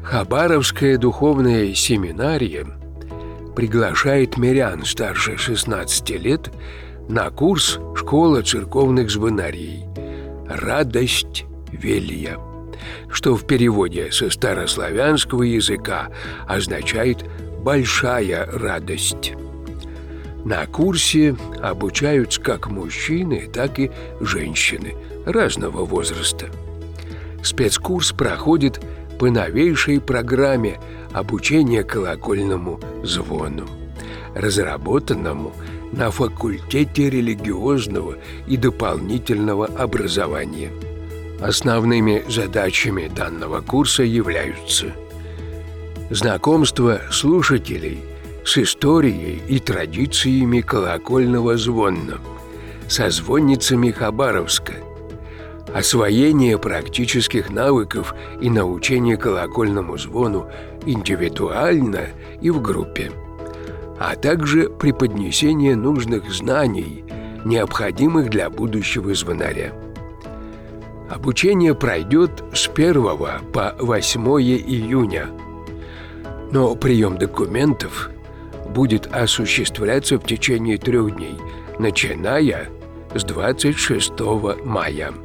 Хабаровская духовная семинария приглашает мирян старше 16 лет на курс «Школа церковных звонарей. Радость велья», что в переводе со старославянского языка означает «большая радость». На курсе обучаются как мужчины, так и женщины разного возраста. Спецкурс проходит по новейшей программе обучения колокольному звону, разработанному на факультете религиозного и дополнительного образования. Основными задачами данного курса являются знакомство слушателей с историей и традициями колокольного звона, со звонницами Хабаровска, освоение практических навыков и научение колокольному звону индивидуально и в группе, а также преподнесение нужных знаний, необходимых для будущего звонаря. Обучение пройдет с 1 по 8 июня, но прием документов будет осуществляться в течение 3 дней, начиная с 26 мая.